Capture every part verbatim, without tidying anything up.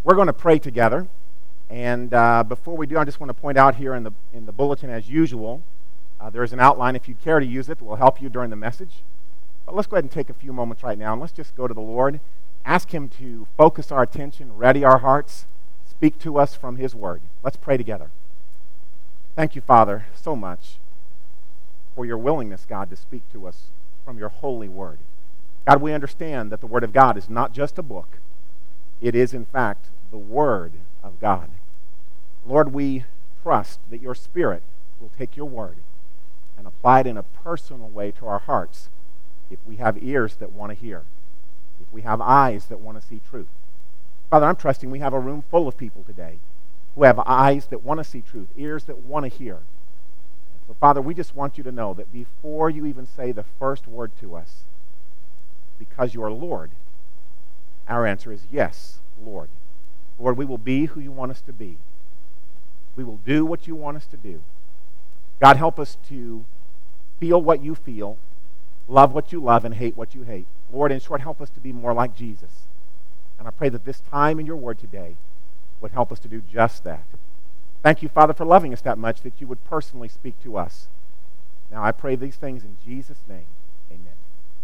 We're going to pray together. And uh, before we do, I just want to point out here in the in the bulletin, as usual, uh, there is an outline if you'd care to use it that will help you during the message. But let's go ahead and take a few moments right now, and let's just go to the Lord, ask Him to focus our attention, ready our hearts, speak to us from His Word. Let's pray together. Thank you, Father, so much for your willingness, God, to speak to us from your holy Word. God, we understand that the Word of God is not just a book. It is, in fact, the Word of God. Lord, we trust that your Spirit will take your Word and apply it in a personal way to our hearts if we have ears that want to hear, if we have eyes that want to see truth. Father, I'm trusting we have a room full of people today who have eyes that want to see truth, ears that want to hear. So, Father, we just want you to know that before you even say the first word to us, because you are Lord, our answer is yes, Lord. Lord, we will be who you want us to be. We will do what you want us to do. God, help us to feel what you feel, love what you love, and hate what you hate. Lord, in short, help us to be more like Jesus. And I pray that this time in your word today would help us to do just that. Thank you, Father, for loving us that much that you would personally speak to us. Now I pray these things in Jesus' name. Amen.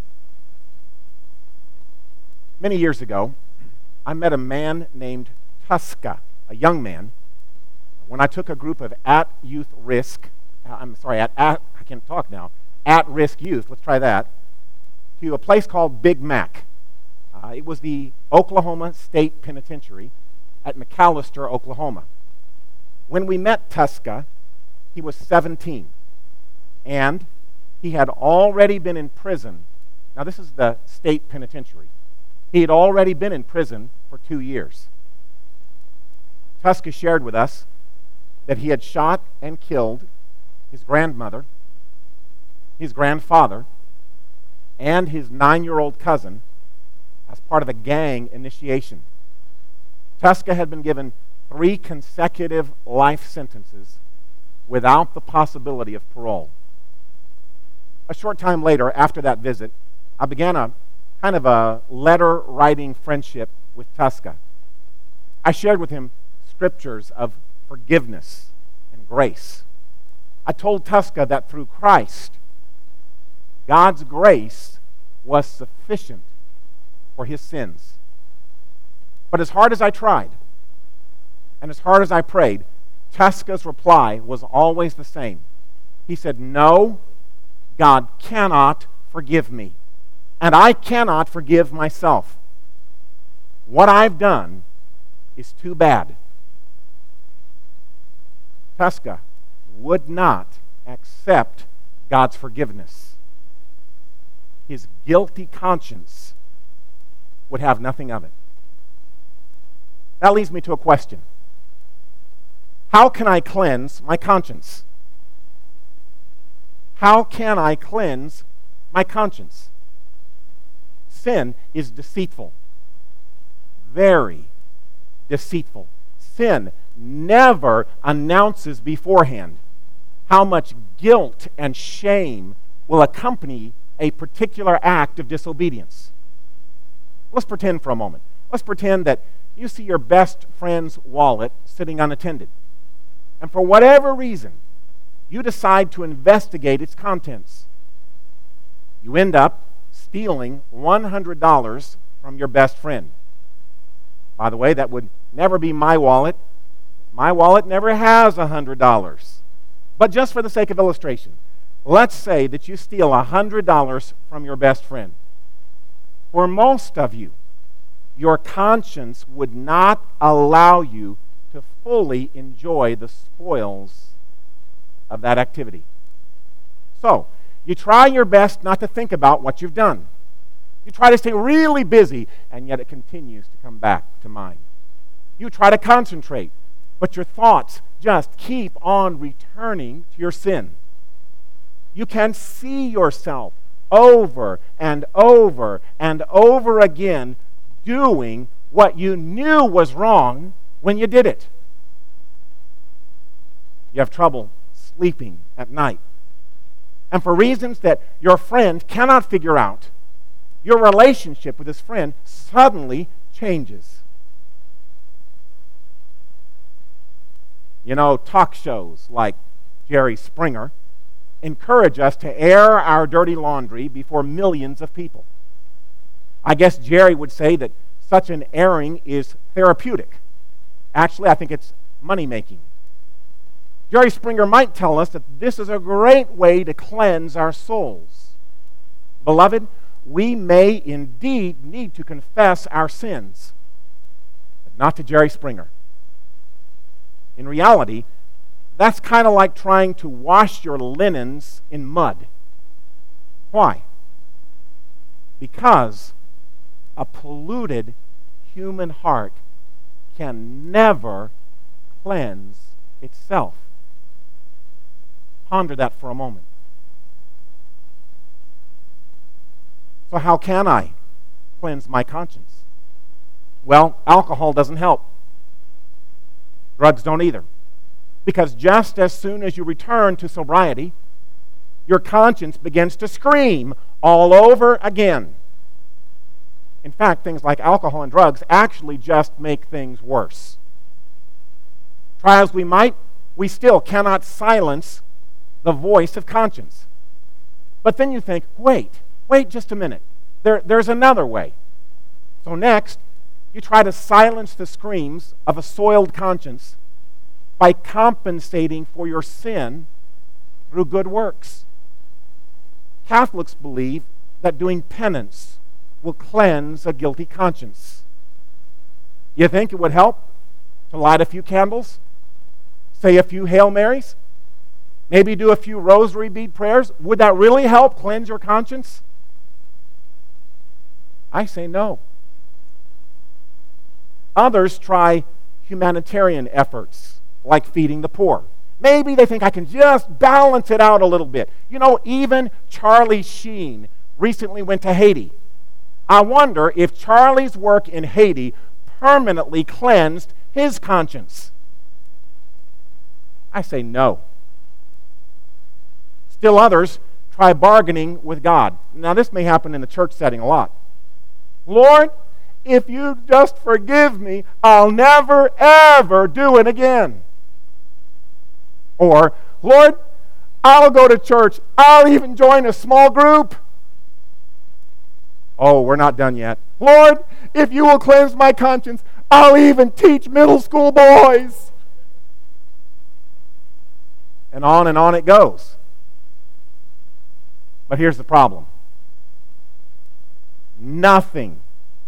Many years ago, I met a man named Tuska, a young man, when I took a group of at-youth risk, I'm sorry, at, at I can't talk now, at-risk youth, let's try that, to a place called Big Mac. Uh, it was the Oklahoma State Penitentiary at McAlester, Oklahoma. When we met Tuska, he was seventeen, and he had already been in prison. Now, this is the state penitentiary. He had already been in prison for two years. Tuska shared with us that he had shot and killed his grandmother, his grandfather, and his nine-year-old cousin as part of a gang initiation. Tuska had been given three consecutive life sentences without the possibility of parole. A short time later, after that visit, I began a kind of a letter-writing friendship with Tuska. I shared with him scriptures of forgiveness and grace. I told Tuska that through Christ, God's grace was sufficient for his sins. But as hard as I tried, and as hard as I prayed, Tuska's reply was always the same. He said, "No, God cannot forgive me, and I cannot forgive myself. What I've done is too bad." Tuska would not accept God's forgiveness. His guilty conscience would have nothing of it. That leads me to a question. How can I cleanse my conscience? How can I cleanse my conscience? Sin is deceitful. Very deceitful. Sin never announces beforehand how much guilt and shame will accompany a particular act of disobedience. Let's pretend for a moment. Let's pretend that you see your best friend's wallet sitting unattended. And for whatever reason, you decide to investigate its contents. You end up stealing one hundred dollars from your best friend. By the way, that would never be my wallet. My wallet never has one hundred dollars. But just for the sake of illustration, let's say that you steal one hundred dollars from your best friend. For most of you, your conscience would not allow you to fully enjoy the spoils of that activity. So, you try your best not to think about what you've done. You try to stay really busy, and yet it continues to come back to mind. You try to concentrate, but your thoughts just keep on returning to your sin. You can see yourself over and over and over again doing what you knew was wrong when you did it. You have trouble sleeping at night. And for reasons that your friend cannot figure out, your relationship with this friend suddenly changes. You know, talk shows like Jerry Springer encourage us to air our dirty laundry before millions of people. I guess Jerry would say that such an airing is therapeutic. Actually, I think it's money-making. Jerry Springer might tell us that this is a great way to cleanse our souls. Beloved, we may indeed need to confess our sins, but not to Jerry Springer. In reality, that's kind of like trying to wash your linens in mud. Why? Because a polluted human heart can never cleanse itself. Ponder that for a moment. So how can I cleanse my conscience? Well, alcohol doesn't help. Drugs don't either. Because just as soon as you return to sobriety, your conscience begins to scream all over again. In fact, things like alcohol and drugs actually just make things worse. Try as we might, we still cannot silence the voice of conscience. But then you think, wait, wait just a minute. There, there's another way. So next, you try to silence the screams of a soiled conscience by compensating for your sin through good works. Catholics believe that doing penance will cleanse a guilty conscience. You think it would help to light a few candles, say a few Hail Marys, maybe do a few rosary bead prayers? Would that really help cleanse your conscience? I say no. Others try humanitarian efforts, like feeding the poor. Maybe they think I can just balance it out a little bit. You know, even Charlie Sheen recently went to Haiti. I wonder if Charlie's work in Haiti permanently cleansed his conscience. I say no. Still others try bargaining with God. Now, this may happen in the church setting a lot. Lord, if you just forgive me, I'll never, ever do it again. Or, Lord, I'll go to church. I'll even join a small group. Oh, we're not done yet. Lord, if you will cleanse my conscience, I'll even teach middle school boys. And on and on it goes. But here's the problem. Nothing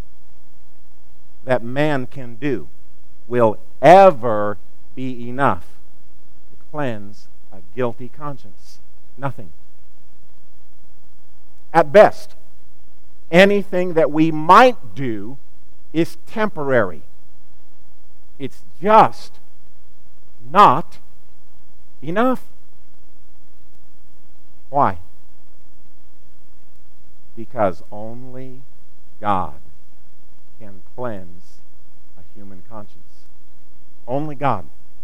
that man can do will ever be enough to cleanse a guilty conscience. Nothing. At best, anything that we might do is temporary. It's just not enough. Why? Because only God can cleanse a human conscience. Only God.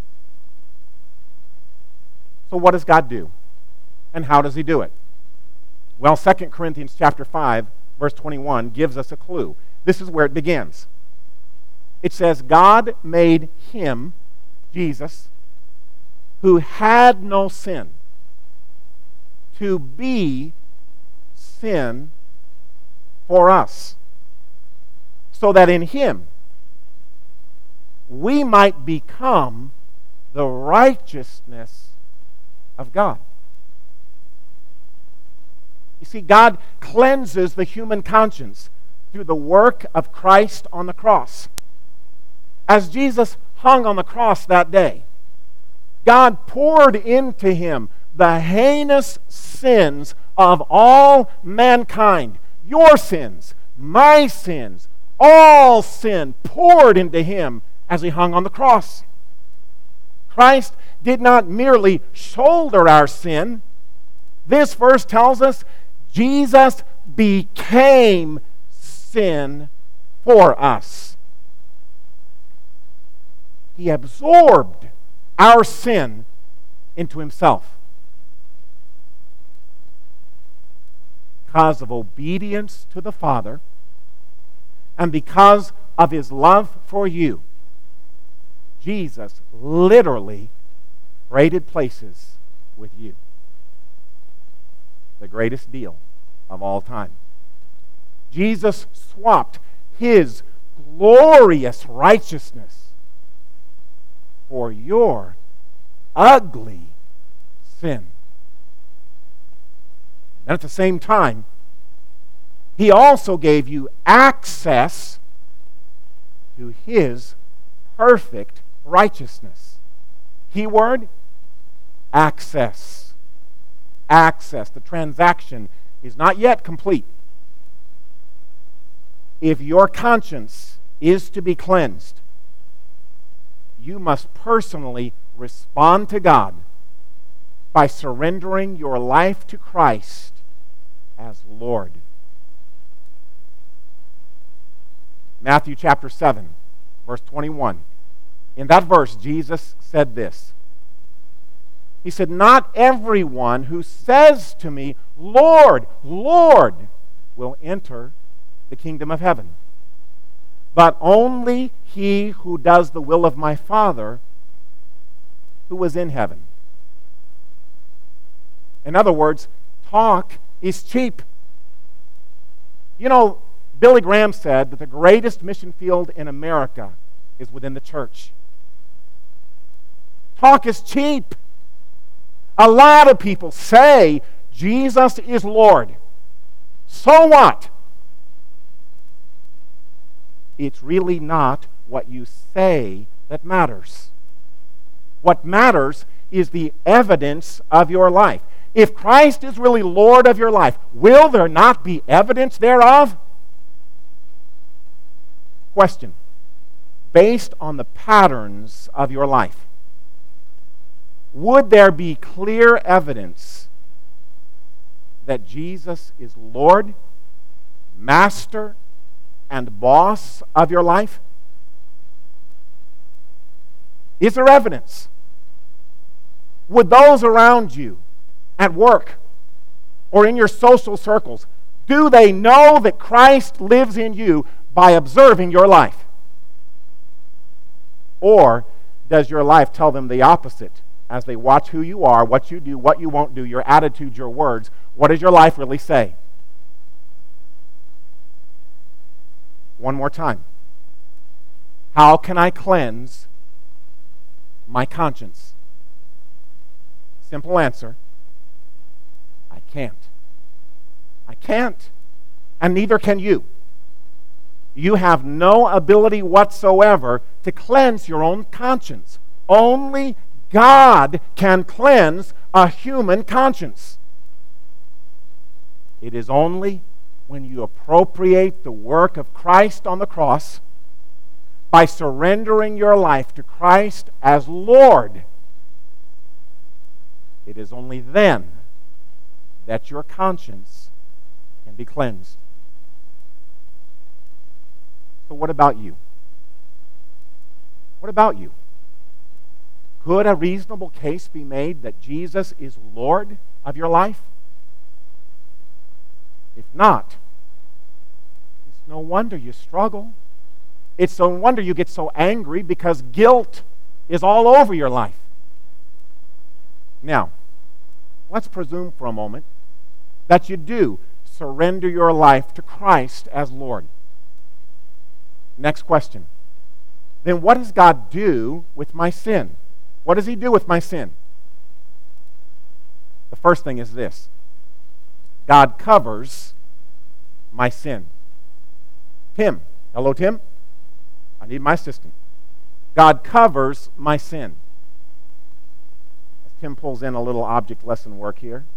So what does God do? And how does he do it? Well, Second Corinthians chapter five, verse twenty-one gives us a clue. This is where it begins. It says, God made him, Jesus, who had no sin, to be sin for us, so that in him we might become the righteousness of God. You see, God cleanses the human conscience through the work of Christ on the cross. As Jesus hung on the cross that day, God poured into him the heinous sins of all mankind. Your sins, my sins, all sin poured into him as he hung on the cross. Christ did not merely shoulder our sin. This verse tells us Jesus became sin for us. He absorbed our sin into himself. Because of obedience to the Father and because of his love for you, Jesus literally traded places with you. The greatest deal of all time. Jesus swapped his glorious righteousness for your ugly sin. And at the same time, he also gave you access to his perfect righteousness. Keyword, access. Access. The transaction is not yet complete. If your conscience is to be cleansed, you must personally respond to God by surrendering your life to Christ as Lord. Matthew chapter seven, verse twenty-one. In that verse, Jesus said this. He said, "Not everyone who says to me, 'Lord, Lord,' will enter the kingdom of heaven, but only he who does the will of my Father who is in heaven." In other words, talk is cheap. You know, Billy Graham said that the greatest mission field in America is within the church. Talk is cheap. A lot of people say Jesus is Lord. So what? It's really not what you say that matters. What matters is the evidence of your life. If Christ is really Lord of your life, will there not be evidence thereof? Question. Based on the patterns of your life, would there be clear evidence that Jesus is Lord, Master, and boss of your life? Is there evidence? Would those around you at work or in your social circles, do they know that Christ lives in you by observing your life? Or does your life tell them the opposite as they watch who you are, what you do, what you won't do, your attitudes, your words? What does your life really say? One more time. How can I cleanse my conscience? Simple answer. I can't. I can't. And neither can you. You have no ability whatsoever to cleanse your own conscience. Only God can cleanse a human conscience. It is only when you appropriate the work of Christ on the cross by surrendering your life to Christ as Lord, it is only then that your conscience can be cleansed. So what about you? What about you? Could a reasonable case be made that Jesus is Lord of your life? If not, it's no wonder you struggle. It's no wonder you get so angry because guilt is all over your life. Now, let's presume for a moment that you do surrender your life to Christ as Lord. Next question. Then what does God do with my sin? What does he do with my sin? The first thing is this. God covers my sin. Tim. Hello, Tim. I need my assistant. God covers my sin. As Tim pulls in a little object lesson work here.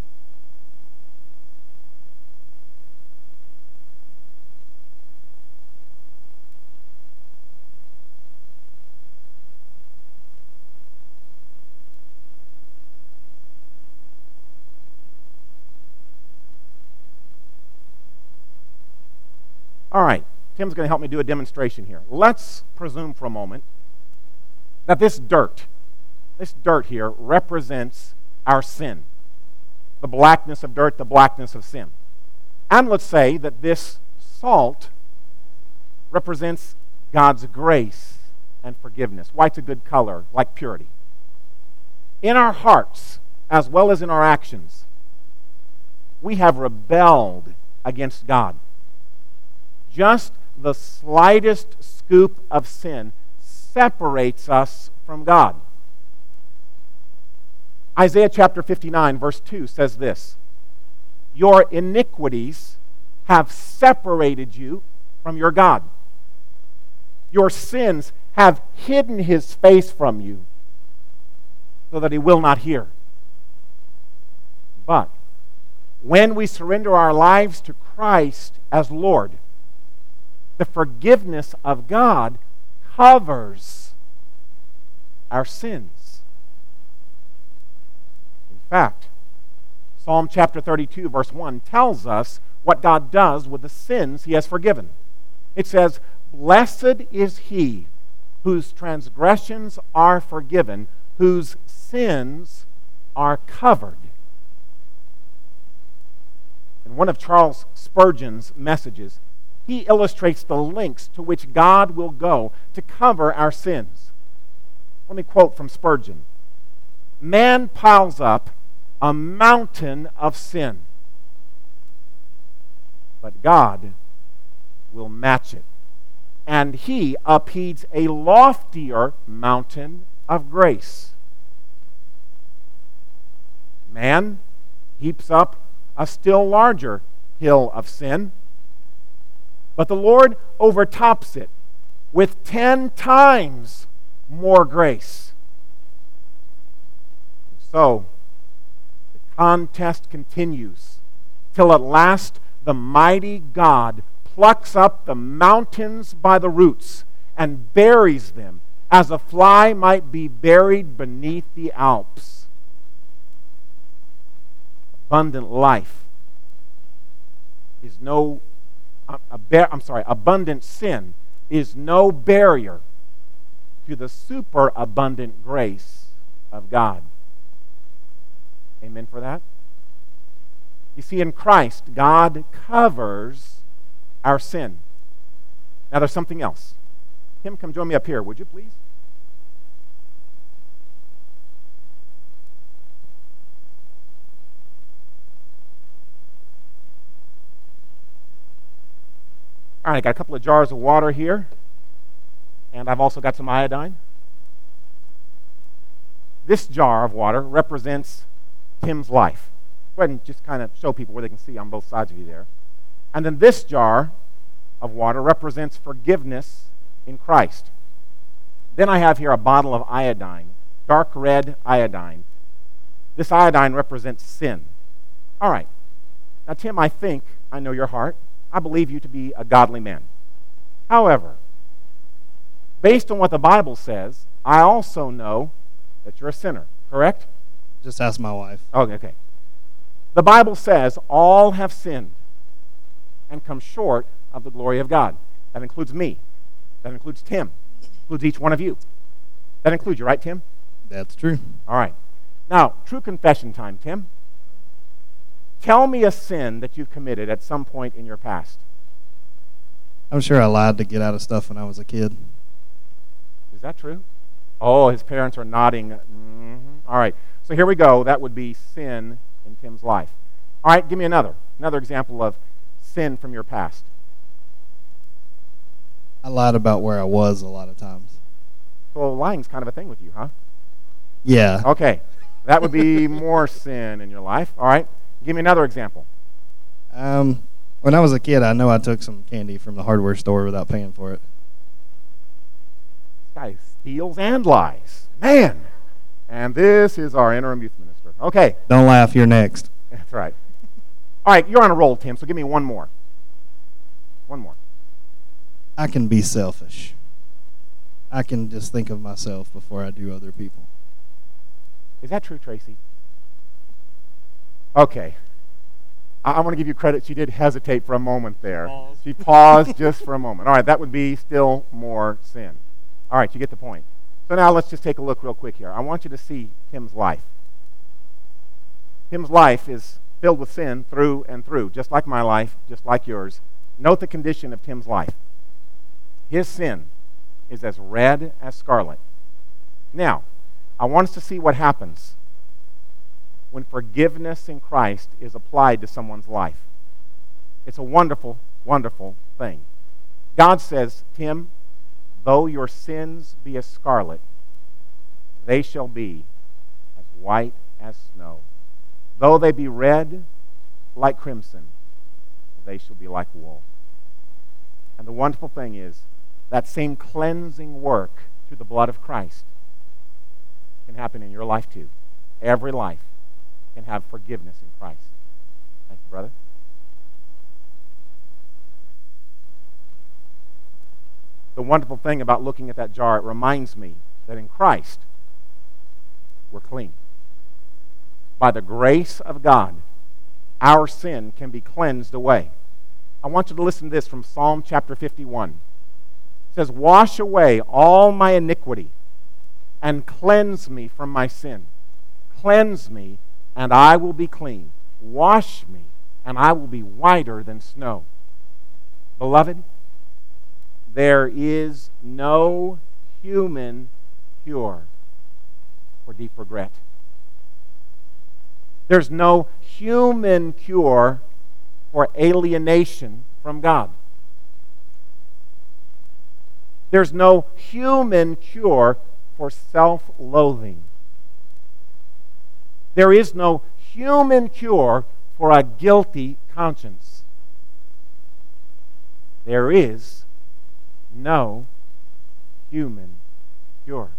All right, Tim's going to help me do a demonstration here. Let's presume for a moment that this dirt, this dirt here represents our sin. The blackness of dirt, the blackness of sin. And let's say that this salt represents God's grace and forgiveness. White's a good color, like purity. in our hearts as well as in our actions, we have rebelled against God. Just the slightest scoop of sin separates us from God. Isaiah chapter fifty-nine, verse two says this: "Your iniquities have separated you from your God. Your sins have hidden his face from you so that he will not hear." But when we surrender our lives to Christ as Lord, the forgiveness of God covers our sins. In fact, Psalm chapter thirty-two, verse one tells us what God does with the sins he has forgiven. It says, "Blessed is he whose transgressions are forgiven, whose sins are covered." In one of Charles Spurgeon's messages, he illustrates the lengths to which God will go to cover our sins. Let me quote from Spurgeon: "Man piles up a mountain of sin, but God will match it, and he upheaves a loftier mountain of grace. Man heaps up a still larger hill of sin, but the Lord overtops it with ten times more grace." So, the contest continues till at last the mighty God plucks up the mountains by the roots and buries them as a fly might be buried beneath the Alps. Abundant life is no, a, a bar, I'm sorry, abundant sin is no barrier to the superabundant grace of God. Amen for that? You see, in Christ, God covers our sin. Now, there's something else. Tim, come join me up here, would you please? All right, I got a couple of jars of water here, and I've also got some iodine. This jar of water represents Tim's life. Go ahead and just kind of show people where they can see on both sides of you there. And then this jar of water represents forgiveness in Christ. Then I have here a bottle of iodine, dark red iodine. This iodine represents sin. All right. Now, Tim, I think I know your heart. I believe you to be a godly man. However, based on what the Bible says, I also know that you're a sinner, correct? Just ask my wife. Okay, okay. The Bible says all have sinned and come short of the glory of God. That includes me. That includes Tim. That includes each one of you. That includes you, right, Tim? That's true. All right. Now, true confession time, Tim. Tell me a sin that you've committed at some point in your past. I'm sure I lied to get out of stuff when I was a kid. Is that true? Oh, his parents are nodding. Mm-hmm. All right. So here we go. That would be sin in Tim's life. All right, give me another. Another example of sin from your past. I lied about where I was a lot of times. So lying's kind of a thing with you, huh? Yeah. Okay. That would be more sin in your life. All right. Give me another example. Um, when I was a kid, I know I took some candy from the hardware store without paying for it. This guy steals and lies. Man. And this is our interim youth minister. Okay. Don't laugh. You're next. That's right. All right. You're on a roll, Tim, so give me one more. One more. I can be selfish. I can just think of myself before I do other people. Is that true, Tracy? Okay. I, I want to give you credit. She did hesitate for a moment there. Pause. She paused just for a moment. All right, that would be still more sin. All right, you get the point. So now let's just take a look real quick here. I want you to see Tim's life. Tim's life is filled with sin through and through, just like my life, just like yours. Note the condition of Tim's life. His sin is as red as scarlet. Now, I want us to see what happens when forgiveness in Christ is applied to someone's life. It's a wonderful, wonderful thing. God says, Tim, though your sins be as scarlet, they shall be as white as snow. Though they be red like crimson, they shall be like wool. And the wonderful thing is, that same cleansing work through the blood of Christ can happen in your life too. Every life can have forgiveness in Christ. Thank you, brother. The wonderful thing about looking at that jar, it reminds me that in Christ, we're clean. By the grace of God, our sin can be cleansed away. I want you to listen to this from Psalm chapter fifty-one. It says, wash away all my iniquity and cleanse me from my sin. Cleanse me, and I will be clean. Wash me, and I will be whiter than snow. Beloved, there is no human cure for deep regret. There's no human cure for alienation from God. There's no human cure for self-loathing. There is no human cure for a guilty conscience. There is no human cure.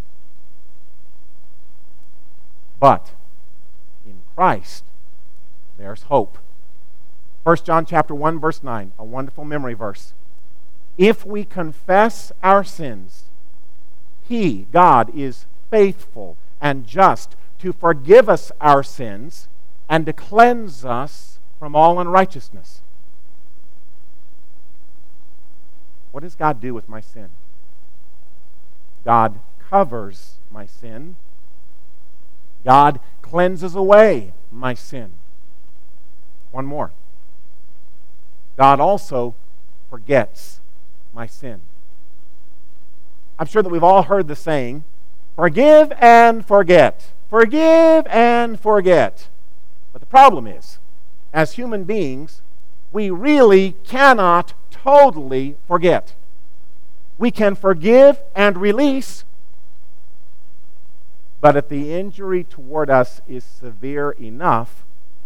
But in Christ, there's hope. First John chapter one, verse nine, a wonderful memory verse. If we confess our sins, He, God, is faithful and just to forgive us our sins and to cleanse us from all unrighteousness. What does God do with my sin? God covers my sin. God cleanses away my sin. One more. God also forgets my sin. I'm sure that we've all heard the saying, forgive and forget. Forgive and forget. But the problem is, as human beings, we really cannot totally forget. We can forgive and release, but if the injury toward us is severe enough,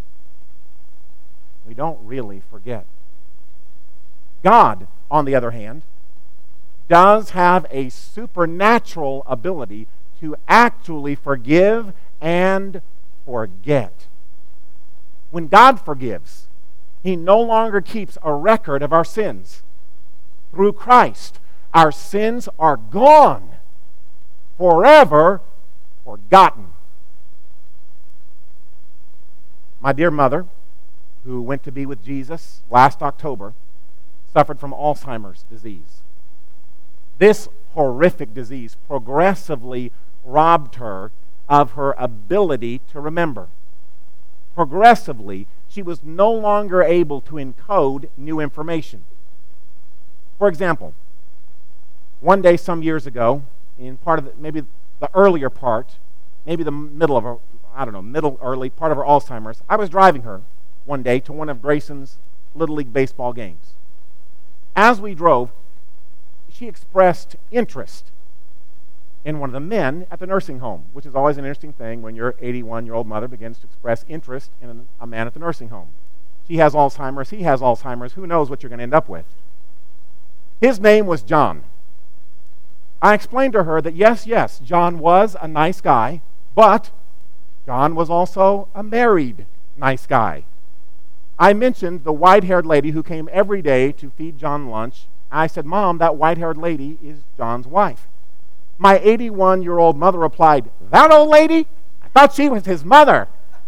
we don't really forget. God, on the other hand, does have a supernatural ability to actually forgive and forget. When God forgives, He no longer keeps a record of our sins. Through Christ, our sins are gone, forever forgotten. My dear mother, who went to be with Jesus last October, suffered from Alzheimer's disease. This horrific disease progressively robbed her of her ability to remember. Progressively, she was no longer able to encode new information. For example, one day some years ago, in part of the, maybe the earlier part, maybe the middle of her, I don't know, middle, early part of her Alzheimer's, I was driving her one day to one of Grayson's Little League baseball games. As we drove, she expressed interest in one of the men at the nursing home, which is always an interesting thing when your eighty-one-year-old mother begins to express interest in a man at the nursing home. She has Alzheimer's, he has Alzheimer's, who knows what you're going to end up with. His name was John. I explained to her that yes, yes, John was a nice guy, but John was also a married nice guy. I mentioned the white-haired lady who came every day to feed John lunch. I said, Mom, that white-haired lady is John's wife. My eighty-one-year-old mother replied, that old lady? I thought she was his mother.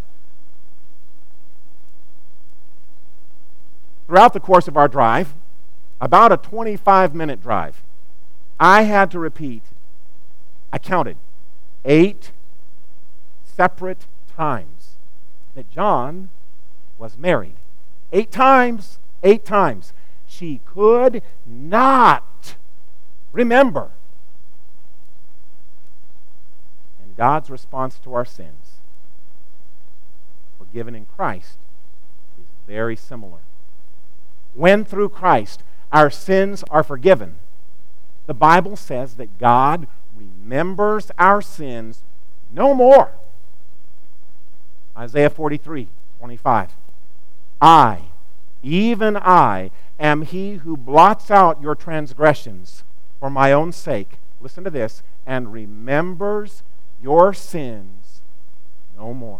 Throughout the course of our drive, about a twenty-five minute drive, I had to repeat, I counted, eight separate times that John was married. Eight times, eight times. She could not remember. And And God's response to our sins, forgiven in Christ, is very similar. When through Christ our sins are forgiven, the Bible says that God remembers our sins no more. Isaiah forty-three, twenty-five. I, even I, am he who blots out your transgressions for my own sake. Listen to this. And remembers your sins no more.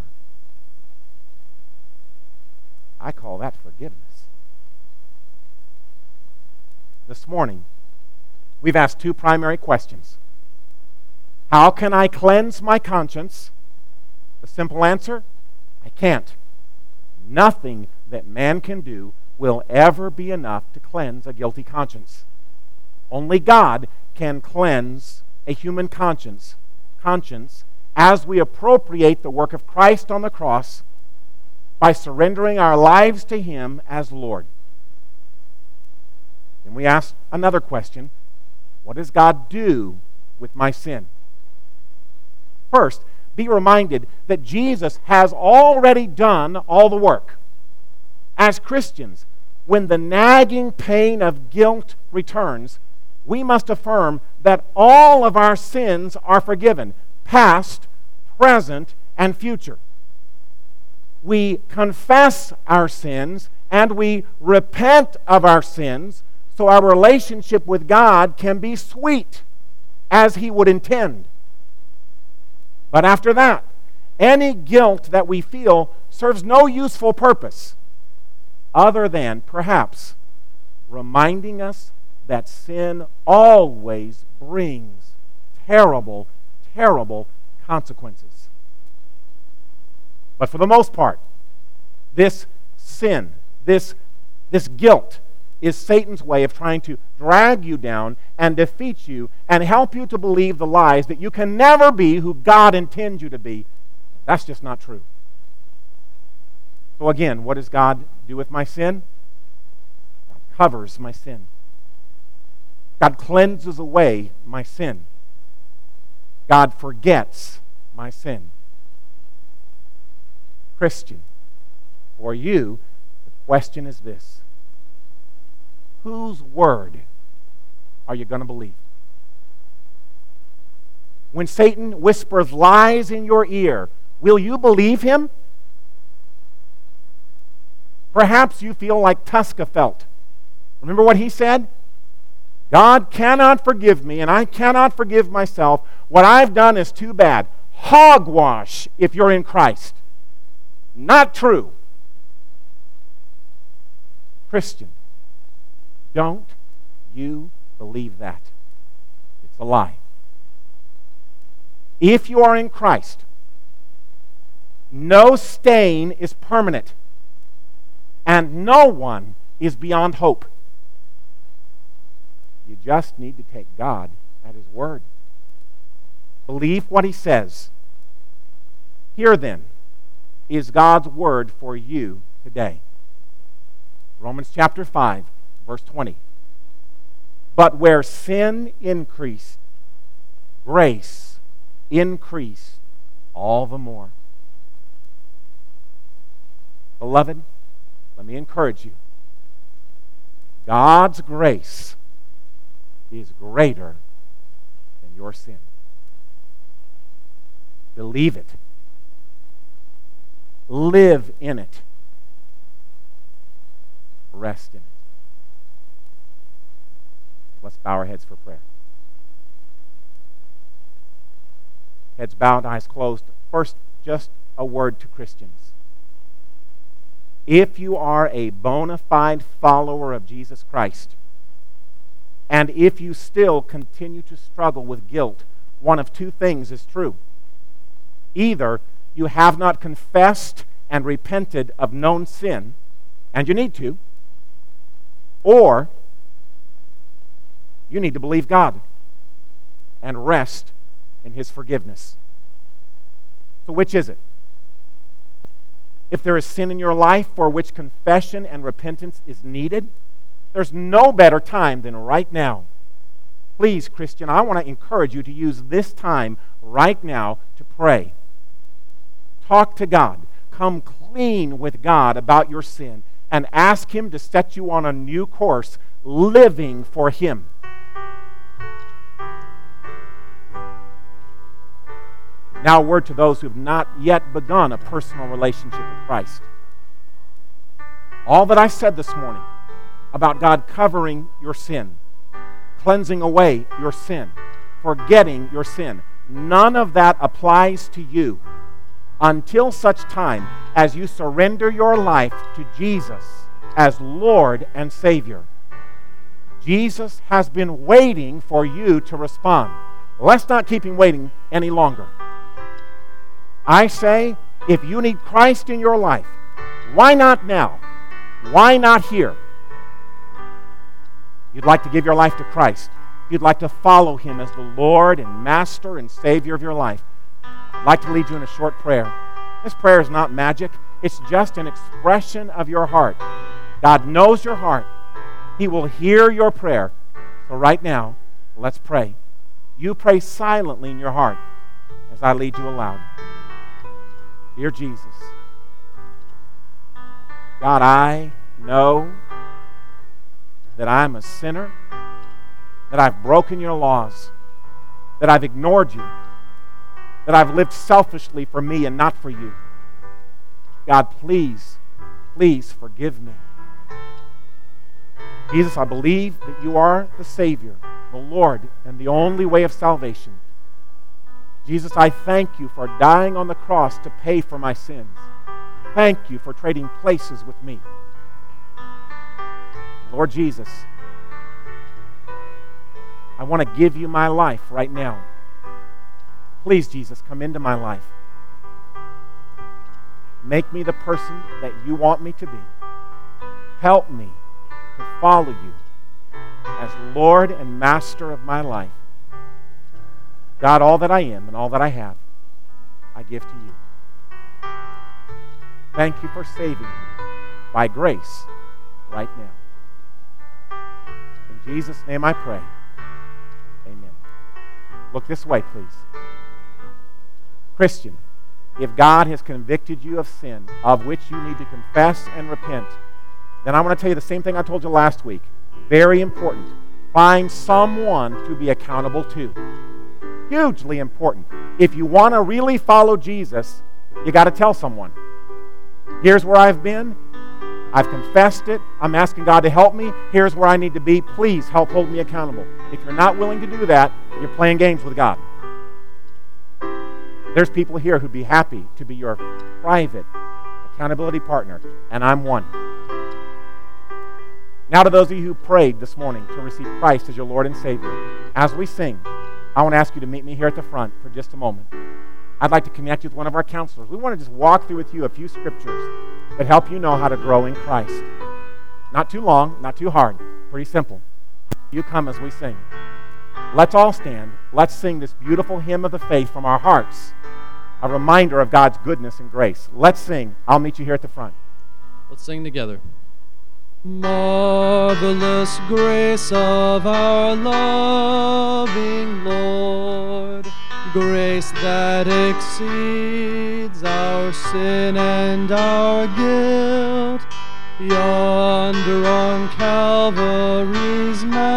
I call that forgiveness. This morning, we've asked two primary questions. How can I cleanse my conscience? The simple answer, I can't. Nothing that man can do will ever be enough to cleanse a guilty conscience. Only God can cleanse a human conscience, conscience as we appropriate the work of Christ on the cross by surrendering our lives to Him as Lord. And we ask another question. What does God do with my sin? First, be reminded that Jesus has already done all the work. As Christians, when the nagging pain of guilt returns, we must affirm that all of our sins are forgiven, past, present, and future. We confess our sins and we repent of our sins so our relationship with God can be sweet as He would intend. But after that, any guilt that we feel serves no useful purpose other than, perhaps, reminding us that sin always brings terrible, terrible consequences. But for the most part, this sin, this, this guilt, is Satan's way of trying to drag you down and defeat you and help you to believe the lies that you can never be who God intends you to be. That's just not true. So again, what does God do with my sin? God covers my sin. God cleanses away my sin. God forgets my sin. Christian, for you, the question is this. Whose word are you going to believe? When Satan whispers lies in your ear, will you believe him? Perhaps you feel like Tusca felt. Remember what he said? God cannot forgive me, and I cannot forgive myself. What I've done is too bad. Hogwash if you're in Christ. Not true. Christian, don't you believe that. It's a lie. If you are in Christ, no stain is permanent, and no one is beyond hope. You just need to take God at His word. Believe what He says. Here then is God's word for you today. Romans chapter five, verse twenty. But where sin increased, grace increased all the more. Beloved, let me encourage you. God's grace is greater than your sin. Believe it. Live in it. Rest in it. Let's bow our heads for prayer. Heads bowed, eyes closed. First, just a word to Christians. If you are a bona fide follower of Jesus Christ, and if you still continue to struggle with guilt, one of two things is true. Either you have not confessed and repented of known sin, and you need to, or you need to believe God and rest in His forgiveness. So which is it? If there is sin in your life for which confession and repentance is needed, there's no better time than right now. Please, Christian, I want to encourage you to use this time right now to pray. Talk to God. Come clean with God about your sin and ask Him to set you on a new course, living for Him. Now a word to those who have not yet begun a personal relationship with Christ. All that I said this morning about God covering your sin, cleansing away your sin, forgetting your sin, none of that applies to you until such time as you surrender your life to Jesus as Lord and Savior. Jesus has been waiting for you to respond. Let's not keep Him waiting any longer. I say, if you need Christ in your life, why not now? Why not here? You'd like to give your life to Christ. You'd like to follow Him as the Lord and Master and Savior of your life. I'd like to lead you in a short prayer. This prayer is not magic. It's just an expression of your heart. God knows your heart. He will hear your prayer. So right now, let's pray. You pray silently in your heart as I lead you aloud. Dear Jesus, God, I know that I'm a sinner, that I've broken your laws, that I've ignored you, that I've lived selfishly for me and not for you. God, please, please forgive me. Jesus, I believe that you are the Savior, the Lord, and the only way of salvation. Jesus, I thank you for dying on the cross to pay for my sins. Thank you for trading places with me. Lord Jesus, I want to give you my life right now. Please, Jesus, come into my life. Make me the person that you want me to be. Help me to follow you as Lord and Master of my life. God, all that I am and all that I have, I give to you. Thank you for saving me by grace right now. In Jesus' name I pray. Amen. Look this way, please. Christian, if God has convicted you of sin, of which you need to confess and repent, then I want to tell you the same thing I told you last week. Very important. Find someone to be accountable to. Hugely important. If you want to really follow Jesus, you got to tell someone. Here's where I've been. I've confessed it. I'm asking God to help me. Here's where I need to be. Please help hold me accountable. If you're not willing to do that, you're playing games with God. There's people here who'd be happy to be your private accountability partner, and I'm one. Now to those of you who prayed this morning to receive Christ as your Lord and Savior, as we sing, I want to ask you to meet me here at the front for just a moment. I'd like to connect you with one of our counselors. We want to just walk through with you a few scriptures that help you know how to grow in Christ. Not too long, not too hard, pretty simple. You come as we sing. Let's all stand. Let's sing this beautiful hymn of the faith from our hearts, a reminder of God's goodness and grace. Let's sing. I'll meet you here at the front. Let's sing together. Marvelous grace of our loving Lord, grace that exceeds our sin and our guilt, yonder on Calvary's mountain